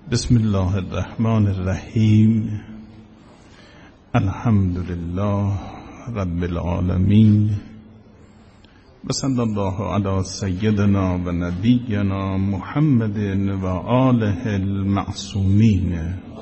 بسم الله الرحمن الرحیم. الحمد لله رب العالمین و صلی الله علی سیدنا و نبینا محمد و آله المعصومین.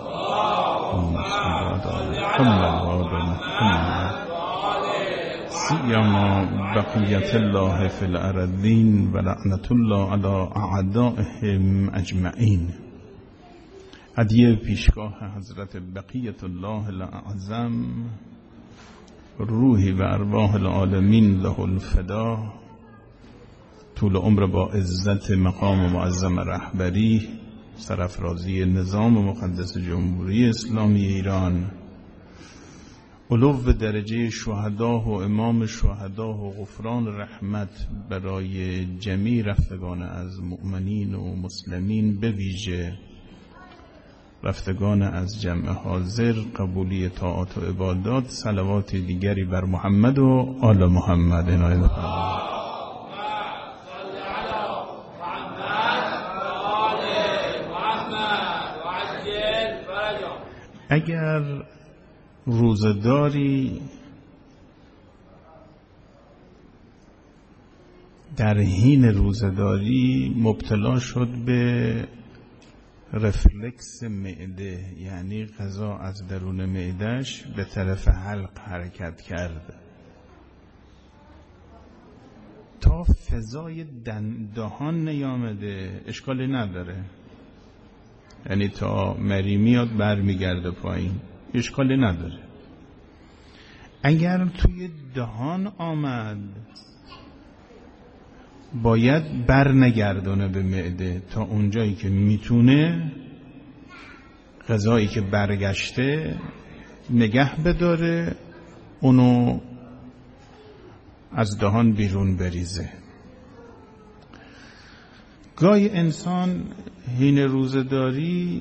سیما بقیت الله فی الارضین و لعنت الله علی اعدائهم اجمعین. هدیه پیشگاه حضرت بقیت الله الاعظم، روحی و ارواح العالمین له الفدا، طول عمر با عزت مقام معظم رهبری، سرافرازی نظام مقدس جمهوری اسلامی ایران، علو درجه شهدا و امام شهدا و غفران رحمت برای جمیع رفتگان از مؤمنین و مسلمین، به ویژه رفتگان از جمع حاضر، قبولی طاعات و عبادات، صلوات دیگری بر محمد و آل محمد عنایت فرمایید. اگر روزداری در حین روزداری مبتلا شد به رفلکس معده، یعنی غذا از درون معدهش به طرف حلق حرکت کرد تا فضای دهان نیامده، اشکالی نداره، یعنی تا مری میاد برمیگرده پایین، اشکالی نداره. اگر توی دهان آمد باید برنگردونه به معده تا اونجایی که میتونه غذایی که برگشته نگه بداره، اونو از دهان بیرون بریزه. گاهی انسان حین روزداری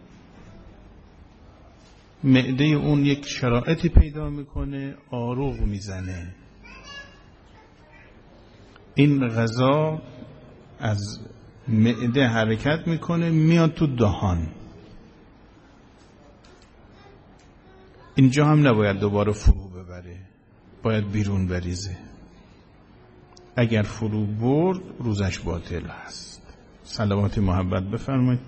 معده اون یک شرایطی پیدا میکنه، آروغ میزنه، این غذا از معده حرکت میکنه میاد تو دهان. اینجا هم نباید دوباره فرو ببره، باید بیرون بریزه. اگر فرو برد روزش باطل هست. صلوات محبت بفرمایید.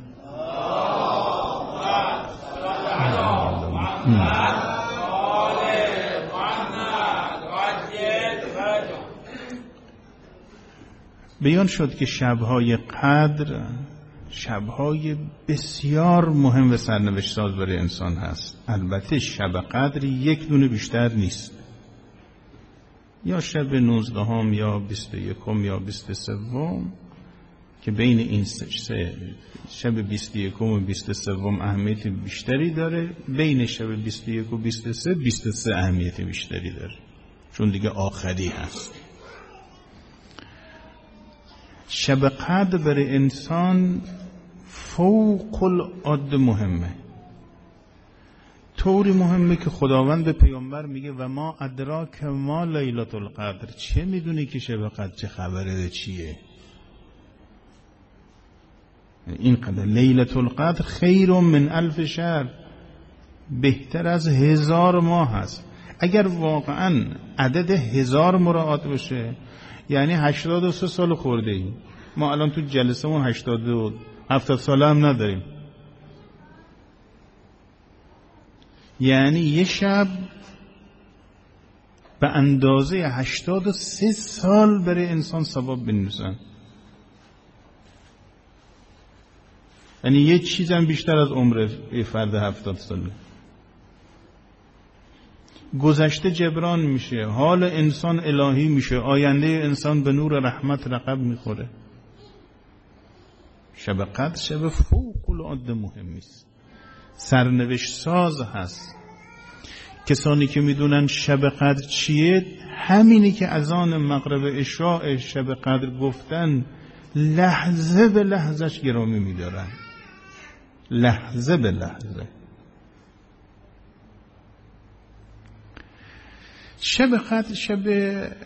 بیان شد که شبهای قدر شبهای بسیار مهم و سرنوشت ساز برای انسان هست. البته شب قدر یک دونه بیشتر نیست، یا شب 19 یا 21 یا 23 که بین این سه شب 21 و 23 اهمیت بیشتری داره، بین شب 21 و 23 اهمیت بیشتری داره، چون دیگه آخری هست. شب قدر برای انسان فوق العاده مهمه، طوری مهمه که خداوند به پیامبر میگه و ما ادراک ما لیلة القدر، چه میدونی که شب قدر چه خبره چیه؟ این قدر لیلة القدر خیر من 1000 شهر، بهتر از 1000 ماه هست. اگر واقعا عدد 1000 مراعات بشه، یعنی 83 سال خورده ایم. ما الان تو جلسه مون 70 ساله هم نداریم، یعنی یه شب به اندازه 83 سال برای انسان ثواب بنویسن، یعنی یه چیزم بیشتر از عمر فرد 70 ساله. گذشته جبران میشه، حال انسان الهی میشه، آینده انسان به نور رحمت رقب میخوره. شب قدر شب فوق العاده مهمی است، سرنوشت ساز هست. کسانی که میدونن شب قدر چیه، همینی که اذان مغرب عشاء شب قدر گفتن لحظه به لحظهش گرامی میدارن، لحظه به لحظه. شب قدر شب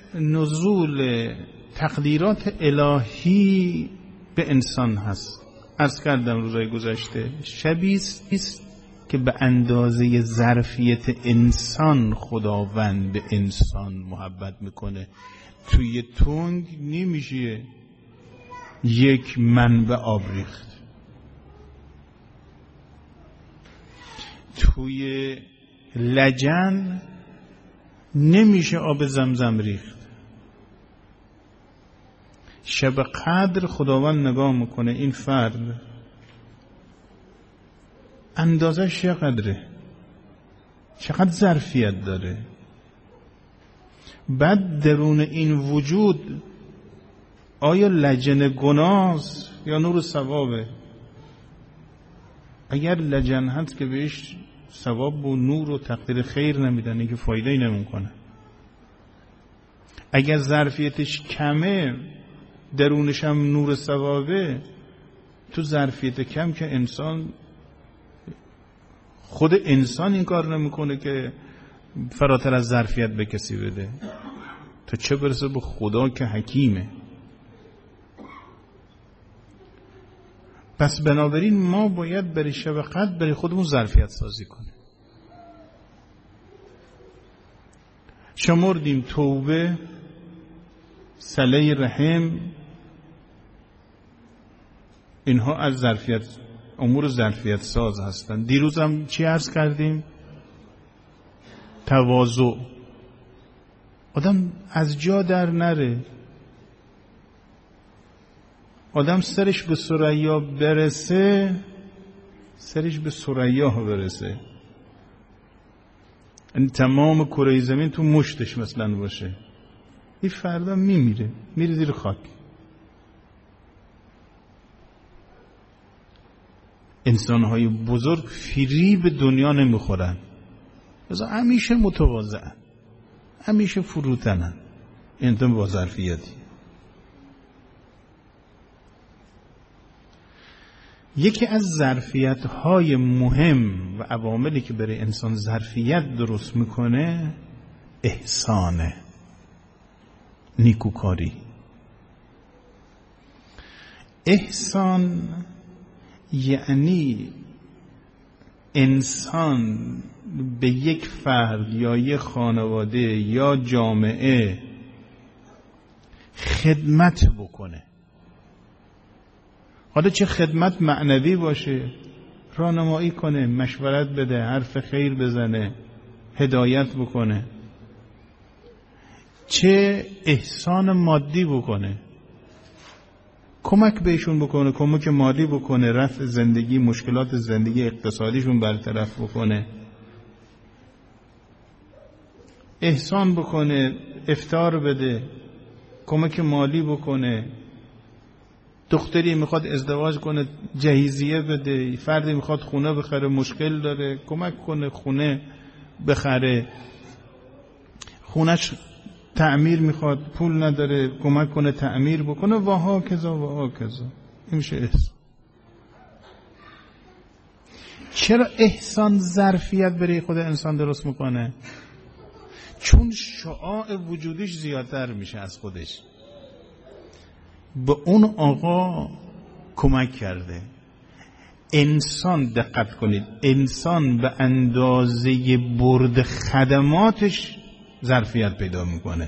نزول تقدیرات الهی به انسان هست. عرض کردم روزهای گذشته، شبیه است که به اندازه ظرفیت انسان خداوند به انسان محبت میکنه. توی تنگ نمیشه یک منبع آب ریخت، توی لجن نمیشه آب زمزم ریخت. شب قدر خداوند نگاه میکنه این فرد اندازش چقدره، چقدر ظرفیت داره، بعد درون این وجود آیا لجن گناهست یا نور ثوابه؟ اگر لجن هست که بهش ثواب و نور و تقدیر خیر نمیدن، این که فایده‌ای نمیکنه. اگر ظرفیتش کمه درونش هم نور ثوابه، تو ظرفیت کم که انسان خود انسان این کار نمیکنه که فراتر از ظرفیت به کسی بده، تا چه برسه به خدا که حکیمه. پس بنابراین ما باید برای شب قدر برای خودمون ظرفیت سازی کنیم. شمردیم توبه، صله رحم، اینها از ظرفیت امور ظرفیت ساز هستند. دیروز هم چی عرض کردیم؟ تواضع. آدم از جا در نره، آدم سرش به ثریا برسه، سرش به ثریا برسه، یعنی تمام کره زمین تو مشتش مثلا باشه، این فردا میمیره، میره زیر خاک. انسانهای بزرگ فریب دنیا نمیخورن، بذار همیشه متواضعن، همیشه فروتنن. این تو با ظرفیتی. یکی از ظرفیت‌های مهم و عواملی که برای انسان ظرفیت درست میکنه احسانه، نیکوکاری. احسان یعنی انسان به یک فرد یا یک خانواده یا جامعه خدمت بکنه. حالا چه خدمت معنوی باشه، راهنمایی کنه، مشورت بده، حرف خیر بزنه، هدایت بکنه، چه احسان مادی بکنه، کمک بهشون بکنه، کمک مالی بکنه، رفع زندگی، مشکلات زندگی اقتصادیشون برطرف بکنه، احسان بکنه، افطار بده، کمک مالی بکنه. دختری میخواد ازدواج کنه جهیزیه بده، فردی میخواد خونه بخره مشکل داره کمک کنه خونه بخره، خونش تعمیر میخواد پول نداره کمک کنه تعمیر بکنه، و ها کذا و ها کذا. این میشه احسان. چرا احسان ظرفیت برای خود انسان درست میکنه؟ چون شعاع وجودش زیادتر میشه از خودش، به اون آقا کمک کرده. انسان دقت کنید، انسان به اندازه برد خدماتش ظرفیت پیدا میکنه.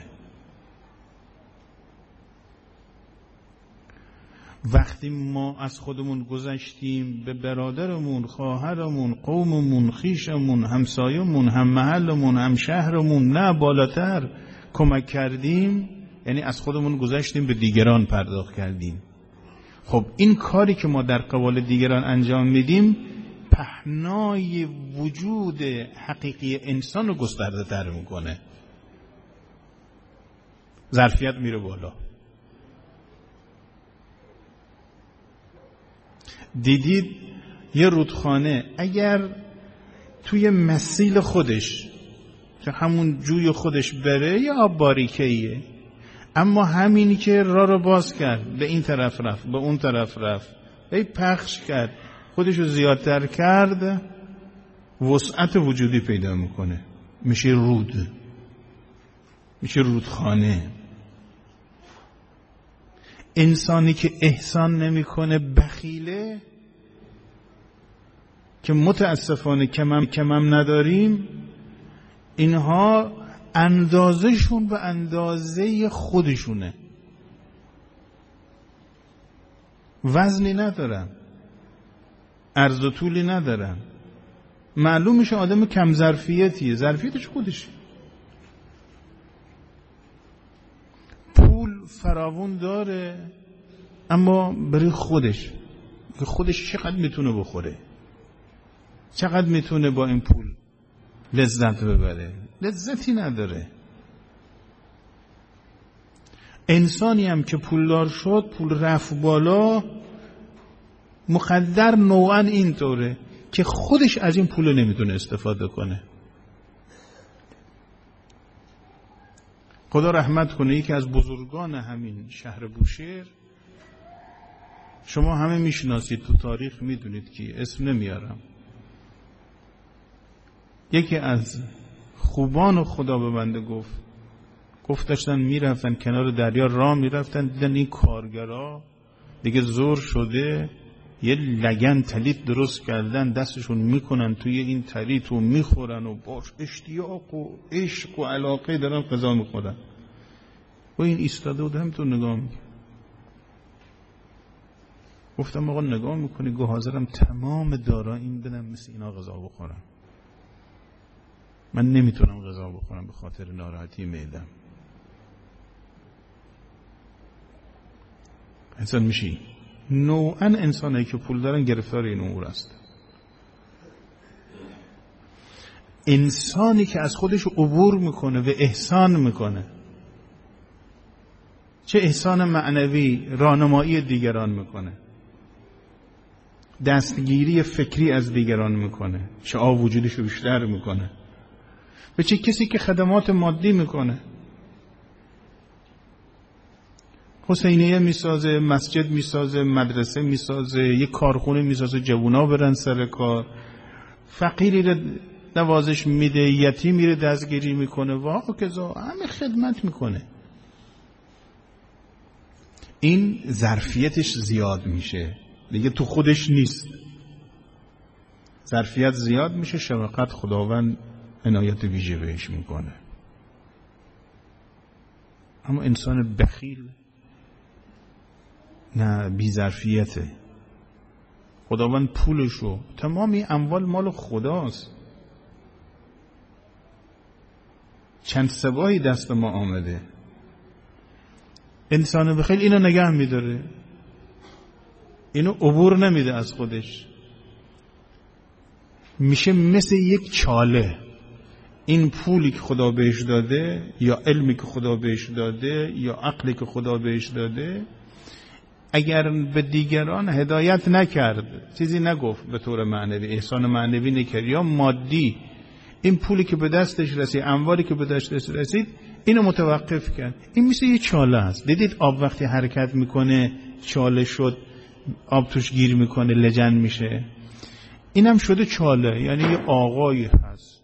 وقتی ما از خودمون گذشتیم به برادرمون، خواهرمون، قوممون، خیشمون، همسایمون، هم محلمون، هم شهرمون، نه بالاتر کمک کردیم، یعنی از خودمون گذشتیم به دیگران پرداخت کردیم. خب این کاری که ما در قبال دیگران انجام میدیم پهنای وجود حقیقی انسان رو گسترده تر میکنه، ظرفیت میره بالا. دیدید یه رودخانه اگر توی مسیل خودش که همون جوی خودش بره یه آب باریکه‌ایه، اما همینی که راه رو باز کرد، به این طرف رفت به اون طرف رفت، هی پخش کرد، خودش رو زیادتر کرد، وسعت وجودی پیدا میکنه، میشه رود، میشه رودخانه. انسانی که احسان نمیکنه بخیله، که متاسفانه کمم نداریم. اینها اندازشون به اندازه خودشونه، وزنی ندارن، عرض و طولی ندارن. معلوم میشه آدم کم ظرفیتیه، ظرفیتش خودشه. پول فراوون داره اما برای خودش چقدر میتونه بخوره، چقدر میتونه با این پول لذت ببره، لذتی نداره. انسانی هم که پولدار شد، پول رفت بالا، مقدر نوعا اینطوره که خودش از این پول نمیتونه استفاده کنه. خدا رحمت کنه، یکی از بزرگان همین شهر بوشهر، شما همه میشناسید، تو تاریخ میدونید که اسم نمیارم، یکی از خوبان خدا به بنده گفت داشتن میرفتن کنار دریا راه میرفتن، دیدن این کارگرها دیگه زور شده، یه لگن تلیت درست کردن، دستشون میکنن توی این تلیت و میخورن و باش اشتیاق و عشق و علاقه دارن غذا میخورن. و این ایستاده بود همینطور نگاه میکنه. گفتم آقا نگاه میکنی، گو حاضرم تمام داراییم بدم مثل اینا غذا بخورم، من نمیتونم غذا بخورم به خاطر ناراحتی معدم. انسان میشی نوعا انسانایی که پول دارن گرفتار این امور است. انسانی که از خودش عبور میکنه و احسان میکنه، چه احسان معنوی، راهنمایی دیگران میکنه، دستگیری فکری از دیگران میکنه، شعاع وجودش رو بیشتر میکنه. و چه کسی که خدمات مادی میکنه، حسینیه میسازه، مسجد میسازه، مدرسه میسازه، یک کارخونه میسازه، جوونا برن سر کار، فقیری رو نوازش میده، یتیمی رو دستگیری میکنه، واکذا همه خدمت میکنه. این ظرفیتش زیاد میشه دیگه، تو خودش نیست، ظرفیت زیاد میشه، شفقت خداوند عنایت ویژه بهش میکنه. اما انسان بخیل نه، بی ظرفیته. خداوند پولشو، تمامی اموال مال خداست، چند سبایی دست ما آمده. انسان بخیل اینو نگه میداره، اینو عبور نمیده از خودش، میشه مثل یک چاله. این پولی که خدا بهش داده، یا علمی که خدا بهش داده، یا عقلی که خدا بهش داده، اگر به دیگران هدایت نکرد، چیزی نگفت به طور معنوی، احسان معنوی نکرد یا مادی، این پولی که به دستش رسید، اموالی که به دستش رسید، اینو متوقف کرد. این مثل یه چاله است. دیدید آب وقتی حرکت میکنه، چاله شد، آب توش گیر میکنه، لجن میشه. اینم شده چاله، یعنی یه آقایی هست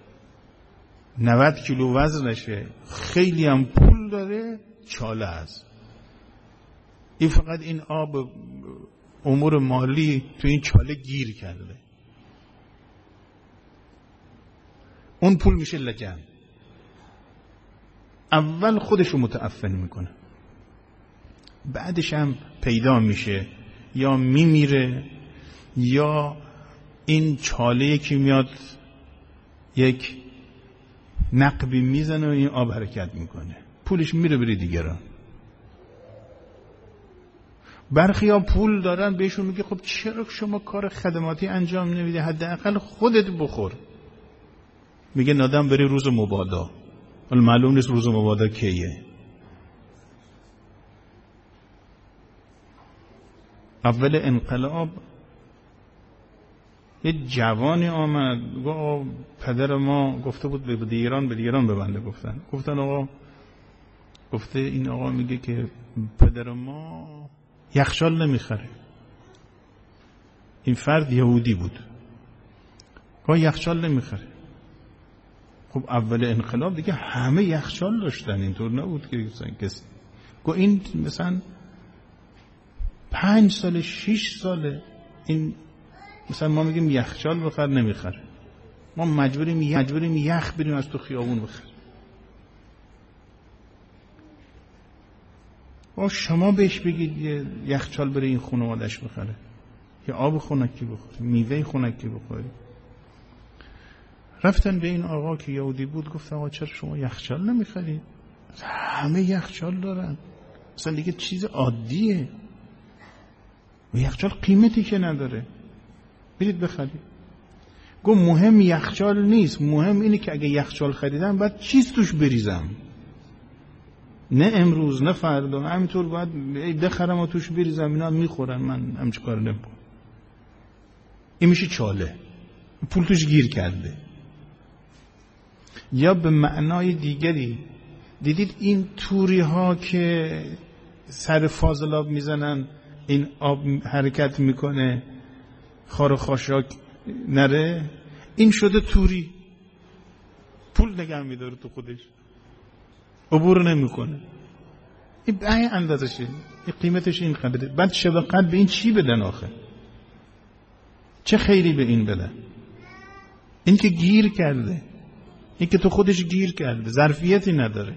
90 کیلو وزنشه، خیلی هم پول داره، چاله هست. این فقط این آب امور مالی تو این چاله گیر کرده، اون پول میشه لجن. اول خودشو متعفن میکنه، بعدش هم پیدا میشه، یا میمیره، یا این چاله که میاد یک نقبی میزنه و این آب حرکت میکنه، پولش میره بری دیگران. برخی ها پول دارن، بهشون میگه خب چرا شما کار خدماتی انجام نمیدی، حداقل خودت بخور. میگه نادم بری روز مبادا، ولی معلوم نیست روز مبادا کیه. اول انقلاب یه جوانی آمد گفت پدر ما گفته بود به دیگران ببنده. گفتن آقا، گفته این آقا میگه که پدر ما یخچال نمیخره. این فرد یهودی بود، گفت یخچال نمیخره. خب اول انقلاب دیگه همه یخچال داشتن، اینطور نبود که کسی. گفت این مثلا 5 ساله 6 ساله این مثلا ما میگیم یخچال بخر نمیخره، ما مجبوریم یخ بریم از تو خیابون بخریم. و شما بهش بگید یه یخچال بره این خانواده‌اش بخره، یه آب خنکی بخوره، میوه خنکی بخوره. رفتن به این آقا که یهودی بود، گفت آقا چرا شما یخچال نمیخرید؟ همه یخچال دارن، اصلا دیگه چیز عادیه و یخچال قیمتی که نداره، برید بخرید. گفت مهم یخچال نیست، مهم اینه که اگه یخچال خریدم باید چیز توش بریزم، نه امروز نه فردا، همینطور باید بخرم و توش بریزم، اینا میخورن، من همچه کار نمیکنم. این میشه چاله، پول توش گیر کرده. یا به معنای دیگری دیدید این توری ها که سر فاضلاب میزنن، این آب حرکت میکنه خار و خاشاک نره، این شده توری، پول نگه میداره تو خودش، عبور نمیکنه. این به این اندازشه، این قیمتش این خریده. بعد شبقت به این چی بدن آخه؟ چه خیری به این بدن؟ این که گیر کرده، این که تو خودش گیر کرده، ظرفیتی نداره.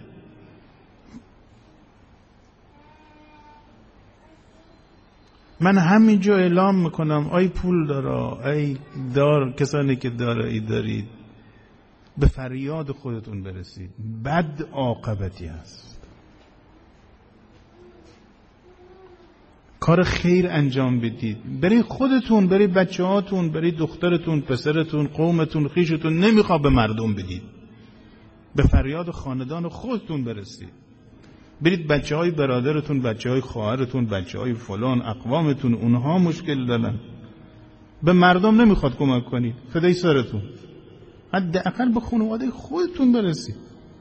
من همینجا اعلام میکنم ای پول داره، ای کسانی که داره دارید، به فریاد خودتون برسید، بد عاقبتی هست. کار خیر انجام بدید، برای خودتون، برای بچه هاتون، برای دخترتون، پسرتون، قومتون، خیشتون. نمیخوا به مردم بدید، به فریاد خاندان خودتون برسید. برید بچه های برادرتون، بچه های خواهرتون، بچه های فلان اقوامتون، اونها مشکل دارن، به مردم نمیخواد کمک کنید، فدای سرتون، حداقل به خانواده خودتون برسید.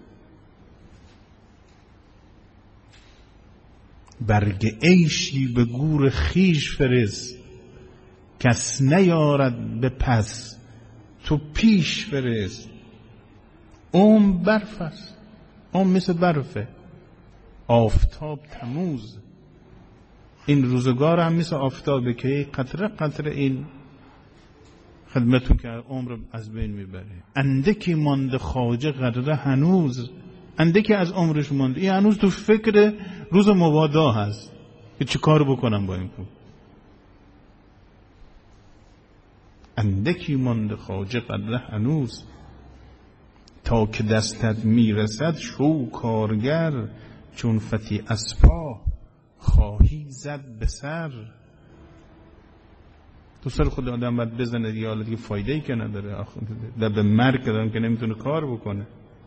برگ عیشی به گور خیش فرست، کس نیارد به پس تو پیش فرست. برف است، مثل برفه، آفتاب تموز. این روزگار هم مثل آفتابه که قطره قطره این خدمتون که عمر از بین میبره. اندکی مانده خواجه قدره هنوز، اندکی از عمرش مانده، این هنوز تو فکر روز مبادا هست که چه کار بکنم با این پول. اندکی مانده خواجه قدره هنوز، تا که دستت میرسد شو کارگر، چون فتی اسپاه خواهی زد به سر. تو سر خود آدم باید بزنه دیگه، حالا دیگه فایده‌ای که نداره، به مرگ دارم که نمیتونه کار بکنه.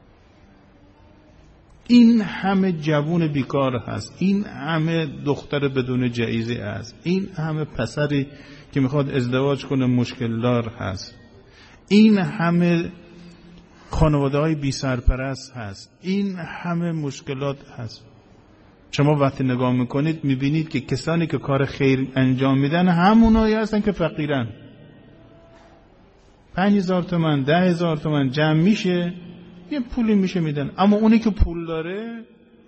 این همه جوون بیکار هست، این همه دختر بدون جایزه هست، این همه پسری که میخواد ازدواج کنه مشکل دار هست، این همه خانواده های بی سرپرست هست، این همه مشکلات هست. شما وقتی نگاه میکنید میبینید که کسانی که کار خیر انجام میدن همونایی هستن که فقیرن. 5,000 تومان 10,000 تومان جمع میشه، یه پولی میشه میدن. اما اونی که پول داره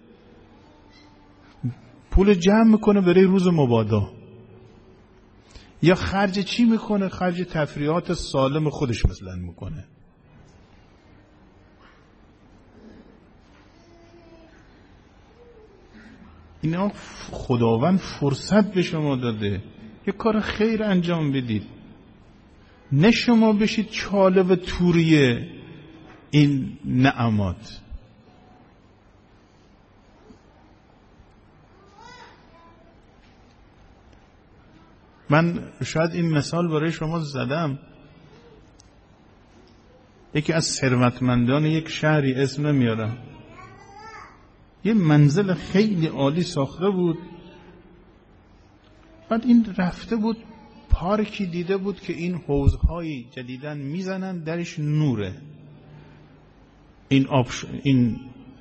پول جمع میکنه برای روز مبادا، یا خرج چی میکنه؟ خرج تفریحات سالم خودش مثلا میکنه. اینا خداوند فرصت به شما داده یه کار خیر انجام بدید، نه شما بشید چاله و توریه این نعمات. من شاید این مثال برای شما زدم. یکی از ثروتمندان یک شهری، اسم نمیارم، یه منزل خیلی عالی ساخته بود. بعد این رفته بود پارکی دیده بود که این حوضهای جدیدن میزنن درش نوره، این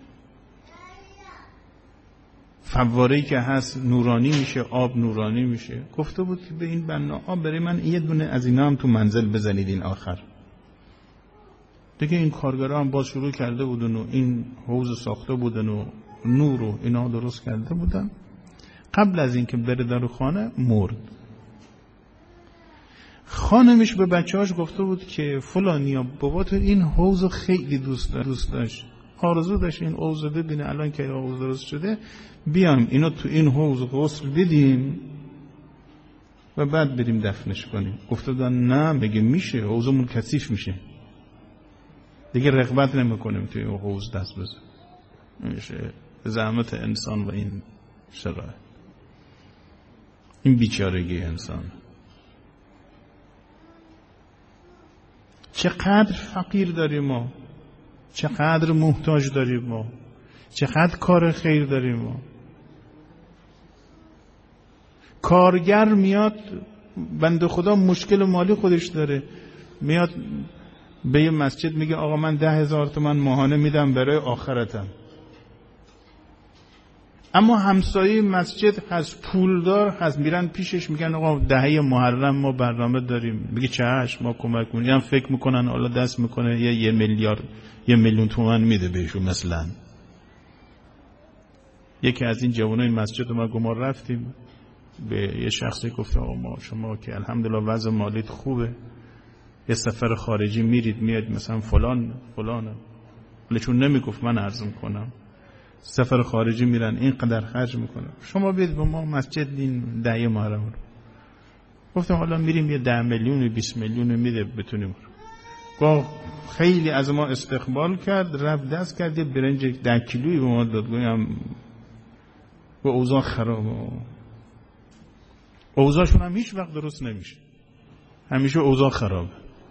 فواره‌ای که هست نورانی میشه، آب نورانی میشه. گفته بود که به این بناها برای من یه دونه از اینا هم تو منزل بزنید این آخر. دیگه این کارگرها هم باز شروع کرده بودن و این حوض ساخته بودن و نور و اینا درست کرده بودن. قبل از اینکه بره در خانه مرد. خانمش به بچه‌هاش گفته بود که فلانیا بابا تو این حوض خیلی دوست داشت، آرزو داشت این حوض ببینه، الان که حوض درست شده بیام اینو تو این حوض غسل بدیم و بعد بریم دفنش کنیم. گفتن نه، میگه میشه، حوضمون کثیف میشه، دیگه رغبت نمیکنیم توی حوض دست بزن، میشه زحمت انسان و این شرایط، این بیچارگی انسان. چقدر فقیر داریم ما، چقدر محتاج داریم ما، چقدر کار خیر داریم ما. کارگر میاد، بنده خدا مشکل مالی خودش داره، میاد به یه مسجد میگه آقا من 10,000 تومان ماهانه میدم برای آخرتم. اما همسایه مسجد هست، پولدار هست، میرن پیشش میگن آقا دهه محرم ما برنامه داریم، میگه چشم ما کمک کنیم. هم فکر میکنن حالا دست میکنه یه میلیون تومان میده بهشون. مثلا یکی از این جوانای مسجد ما رفتیم به یه شخصی گفت آقا شما که الحمدلله وضع مالیت خوبه، یه سفر خارجی میرید میاد مثلا فلانه، ولی چون نمیگفت من عرض میکنم سفر خارجی میرن اینقدر خرج میکنه، شما بیاید به ما مسجد دین دهه محرم رو. گفتم حالا میریم یه 10 میلیون 20 میلیون میده بتونیم. گفت خیلی از ما استقبال کرد، رفت دست کرد یه برنج 10 کیلویی به ما داد. گفتم و اوضاع خرابه، اوضاعشون هم هیچ وقت درست نمیشه، همیشه اوضاع خرابه.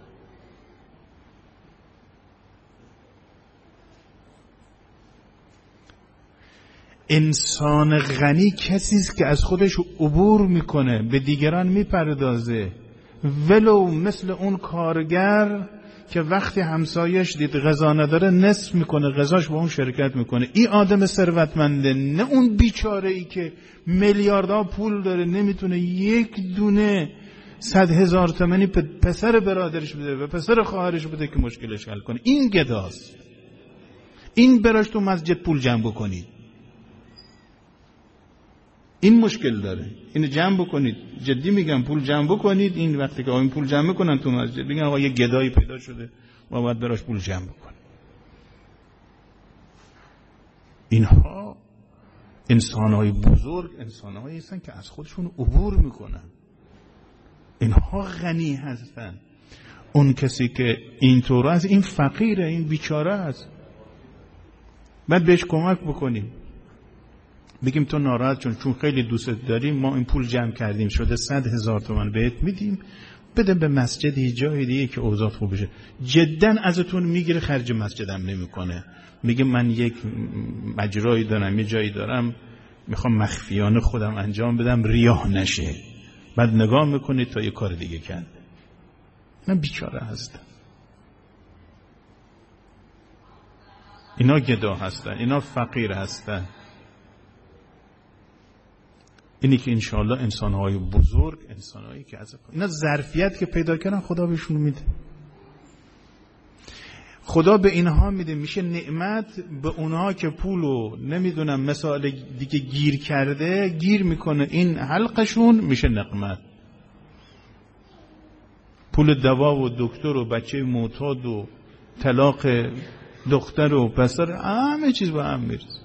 انسان غنی کسی است که از خودش عبور میکنه، به دیگران میپردازه، ولو مثل اون کارگر که وقتی همسایش دید غذا نداره نصف میکنه غذاش با اون شرکت میکنه. این آدم ثروتمنده، نه اون بیچاره ای که میلیاردها پول داره نمیتونه یک دونه 100,000 تومانی پسر برادرش بده و پسر خواهرش بده که مشکلش حل کنه. این گداست. این براش تو مسجد پول جمع بکنید، این مشکل داره، اینو جمع بکنید. جدی میگم پول جمع بکنید. این وقتی که این پول جمع میکنن تو مسجد میگن آقا یه گدایی پیدا شده و باید براش پول جمع بکنید. اینها انسانهای بزرگ، انسانهایی هستن که از خودشون عبور میکنن. اینها غنی هستن. اون کسی که اینطور از این فقیره، این بیچاره است، بعد بهش کمک بکنیم، بگیم تو ناراحت چون خیلی دوست داریم ما این پول جمع کردیم شده 100,000 تومان بهت میدیم، بده به مسجدی جای دیگه که اوضاع خوب بشه. جدا ازتون میگیره، خرج مسجدم نمیکنه، میگه من یک مجرایی دارم، یه جایی دارم میخوام مخفیانه خودم انجام بدم ریا نشه. بعد نگاه میکنید تا یه کار دیگه کرد. من بیچاره هستم. اینا گدا هستن، اینا فقیر هستن. اینی که انشاءالله انسانهای بزرگ، انسانهایی که از اینا ظرفیت که پیدا کردن خدا بهشون میده. خدا به اینها میده، میشه نعمت به اونها که پولو نمیدونم مثال دیگه گیر کرده، گیر میکنه این حلقشون میشه نقمت. پول دوا و دکتر و بچه معتاد و طلاق دختر و پسر، همه چیز با هم میرسه.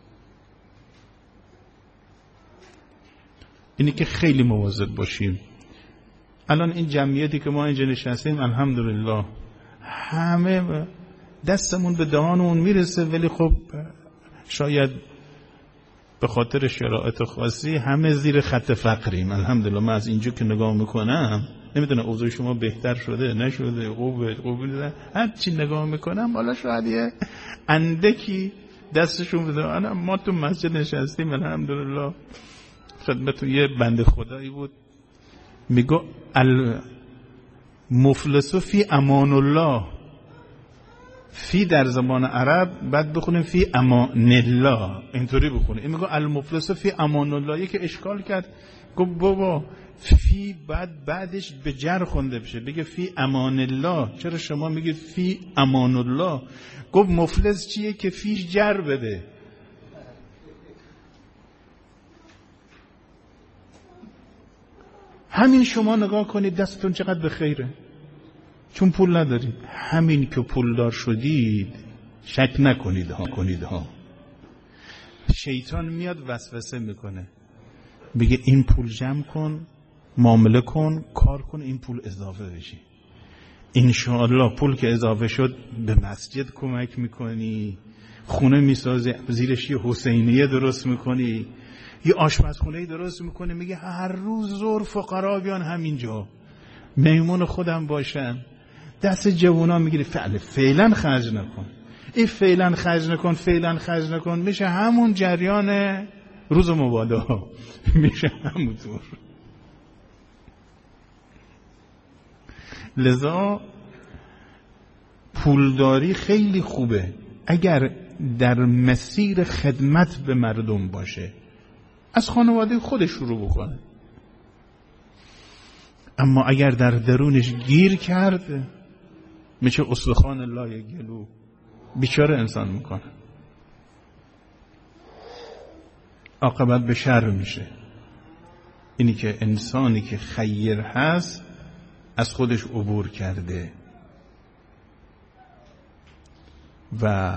اینی که خیلی مواظب باشیم. الان این جمعیتی که ما اینجا نشستیم الحمدلله همه دستمون به دهانمون میرسه، ولی خب شاید به خاطر شرایط خاصی همه زیر خط فقریم. الحمدلله من از اینجا که نگاه میکنم نمیدونم اوضاع شما بهتر شده نشده، خوبه هر چی نگاه میکنم حالا شاید یه اندکی دستشون بده. ما تو مسجد نشستیم الحمدلله، خدمتون یه بنده خدایی بود میگو المفلس فی امان الله، فی در زبان عرب بعد بخونیم فی امان الله، اینطوری بخونیم. این میگو المفلس فی امان الله. یکی اشکال کرد گفت بابا فی بعدش به جر خونده بشه، بگه فی امان الله، چرا شما میگید فی امان الله؟ گفت مفلس چیه که فیش جر بده. همین شما نگاه کنید دستتون چقدر به خیره، چون پول ندارید. همین که پولدار شدید شک نکنید ها شیطان میاد وسوسه میکنه، بگه این پول جمع کن، معامله کن، کار کن، این پول اضافه بشی. انشاءالله پول که اضافه شد به مسجد کمک میکنی، خونه میسازی، زیرش یه حسینیه درست میکنی، یه آشپزخونه درست میکنی، میگه هر روز ظهر فقرا بیان همینجا، میمون خودم باشن، دست جوونا میگیری. فعلا خرج نکن، این فعلا خرج نکن میشه همون جریان روز مبادا، میشه همونطور. لذا پولداری خیلی خوبه اگر در مسیر خدمت به مردم باشه، از خانواده خودش شروع بکنه. اما اگر در درونش گیر کرد میشه استخوان لای گلو، بیچاره انسان میکنه، عاقبت به شر میشه. اینی که انسانی که خیر هست از خودش عبور کرده و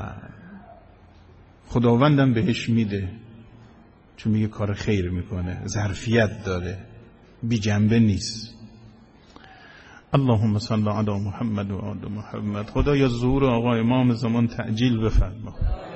خداوندم بهش میده، چون میگه کار خیر میکنه، ظرفیت داره، بی جنبه نیست. اللهم صل علی محمد و آل محمد. خدایا ظهور آقا امام زمان تعجیل بفرما.